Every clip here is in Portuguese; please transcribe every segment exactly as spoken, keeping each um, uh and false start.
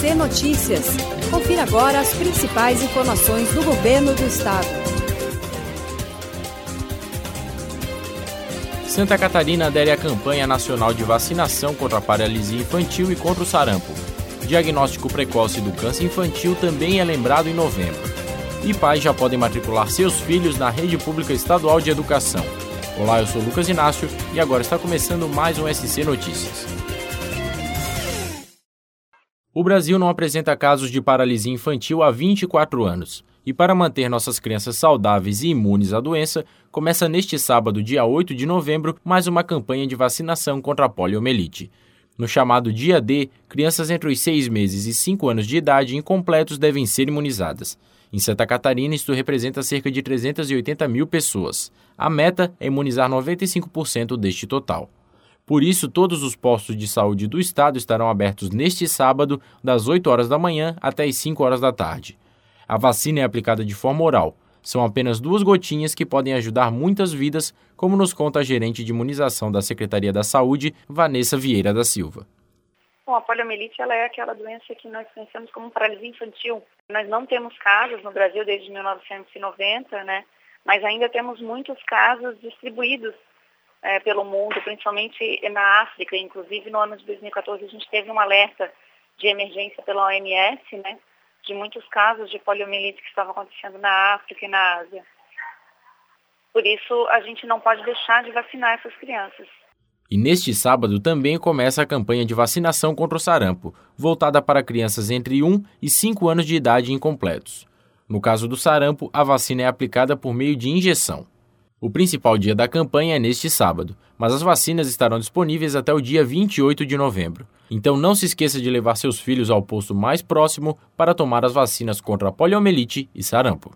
C Notícias. Confira agora as principais informações do governo do estado. Santa Catarina adere à campanha nacional de vacinação contra a paralisia infantil e contra o sarampo. Diagnóstico precoce do câncer infantil também é lembrado em novembro. E pais já podem matricular seus filhos na Rede Pública Estadual de Educação. Olá, eu sou Lucas Inácio e agora está começando mais um S C Notícias. O Brasil não apresenta casos de paralisia infantil há vinte e quatro anos. E para manter nossas crianças saudáveis e imunes à doença, começa neste sábado, dia oito de novembro, mais uma campanha de vacinação contra a poliomielite. No chamado Dia D, crianças entre os seis meses e cinco anos de idade incompletos devem ser imunizadas. Em Santa Catarina, isto representa cerca de trezentas e oitenta mil pessoas. A meta é imunizar noventa e cinco por cento deste total. Por isso, todos os postos de saúde do estado estarão abertos neste sábado, das oito horas da manhã até as cinco horas da tarde. A vacina é aplicada de forma oral. São apenas duas gotinhas que podem ajudar muitas vidas, como nos conta a gerente de imunização da Secretaria da Saúde, Vanessa Vieira da Silva. Bom, a poliomielite ela é aquela doença que nós conhecemos como paralisia infantil. Nós não temos casos no Brasil desde mil novecentos e noventa, né? Mas ainda temos muitos casos distribuídos é, pelo mundo, principalmente na África. Inclusive, no ano de dois mil e quatorze, a gente teve um alerta de emergência pela O M S, né? De muitos casos de poliomielite que estavam acontecendo na África e na Ásia. Por isso, a gente não pode deixar de vacinar essas crianças. E neste sábado também começa a campanha de vacinação contra o sarampo, voltada para crianças entre um e cinco anos de idade incompletos. No caso do sarampo, a vacina é aplicada por meio de injeção. O principal dia da campanha é neste sábado, mas as vacinas estarão disponíveis até o dia vinte e oito de novembro. Então não se esqueça de levar seus filhos ao posto mais próximo para tomar as vacinas contra a poliomielite e sarampo.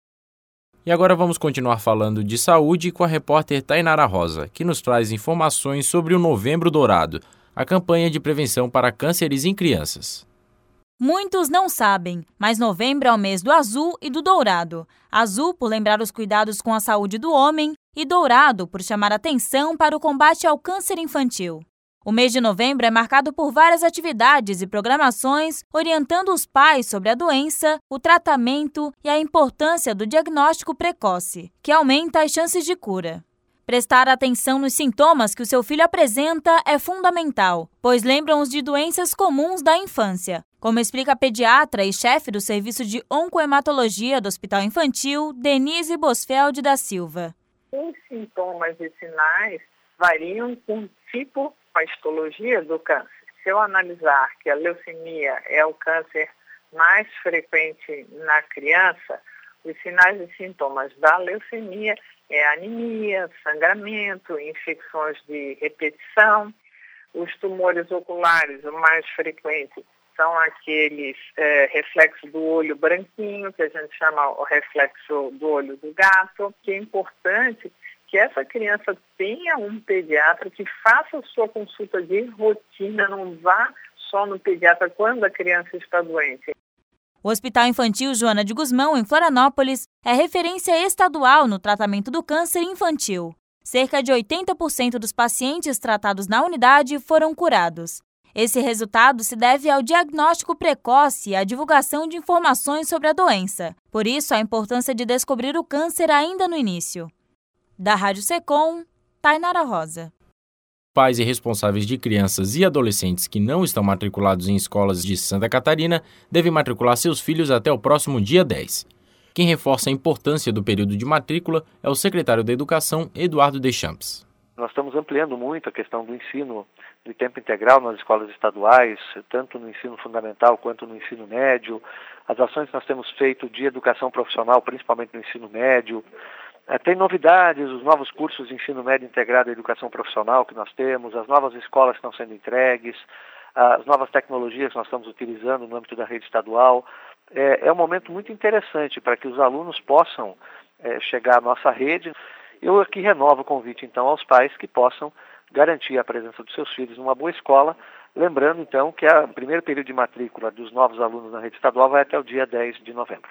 E agora vamos continuar falando de saúde com a repórter Tainara Rosa, que nos traz informações sobre o Novembro Dourado, a campanha de prevenção para cânceres em crianças. Muitos não sabem, mas novembro é o mês do azul e do dourado. Azul por lembrar os cuidados com a saúde do homem e dourado por chamar atenção para o combate ao câncer infantil. O mês de novembro é marcado por várias atividades e programações orientando os pais sobre a doença, o tratamento e a importância do diagnóstico precoce, que aumenta as chances de cura. Prestar atenção nos sintomas que o seu filho apresenta é fundamental, pois lembram-os de doenças comuns da infância, como explica a pediatra e chefe do Serviço de Oncohematologia do Hospital Infantil, Denise Bosfeld da Silva. Os sintomas e sinais variam com o tipo, com a histologia do câncer. Se eu analisar que a leucemia é o câncer mais frequente na criança, os sinais e sintomas da leucemia é anemia, sangramento, infecções de repetição. Os tumores oculares, o mais frequente, são aqueles é, reflexos do olho branquinho, que a gente chama o reflexo do olho do gato, que é importante que essa criança tenha um pediatra que faça a sua consulta de rotina, não vá só no pediatra quando a criança está doente. O Hospital Infantil Joana de Guzmão, em Florianópolis, é referência estadual no tratamento do câncer infantil. Cerca de oitenta por cento dos pacientes tratados na unidade foram curados. Esse resultado se deve ao diagnóstico precoce e à divulgação de informações sobre a doença. Por isso, a importância de descobrir o câncer ainda no início. Da Rádio Secom, Tainara Rosa. Pais e responsáveis de crianças e adolescentes que não estão matriculados em escolas de Santa Catarina devem matricular seus filhos até o próximo dia dez. Quem reforça a importância do período de matrícula é o secretário da Educação, Eduardo Deschamps. Nós estamos ampliando muito a questão do ensino de tempo integral nas escolas estaduais, tanto no ensino fundamental quanto no ensino médio. As ações que nós temos feito de educação profissional, principalmente no ensino médio. Tem novidades, os novos cursos de ensino médio integrado à educação profissional que nós temos, as novas escolas que estão sendo entregues, as novas tecnologias que nós estamos utilizando no âmbito da rede estadual. É, é um momento muito interessante para que os alunos possam é, chegar à nossa rede. Eu aqui renovo o convite, então, aos pais que possam garantir a presença dos seus filhos numa boa escola, lembrando, então, que o primeiro período de matrícula dos novos alunos na rede estadual vai até o dia dez de novembro.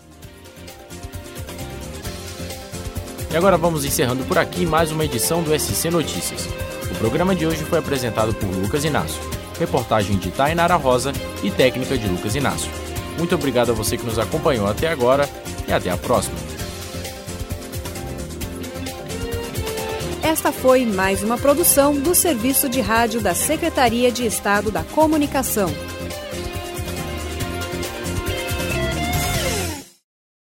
E agora vamos encerrando por aqui mais uma edição do S C Notícias. O programa de hoje foi apresentado por Lucas Inácio. reportagem de Tainara Rosa e técnica de Lucas Inácio. Muito obrigado a você que nos acompanhou até agora e até a próxima. Esta foi mais uma produção do Serviço de Rádio da Secretaria de Estado da Comunicação.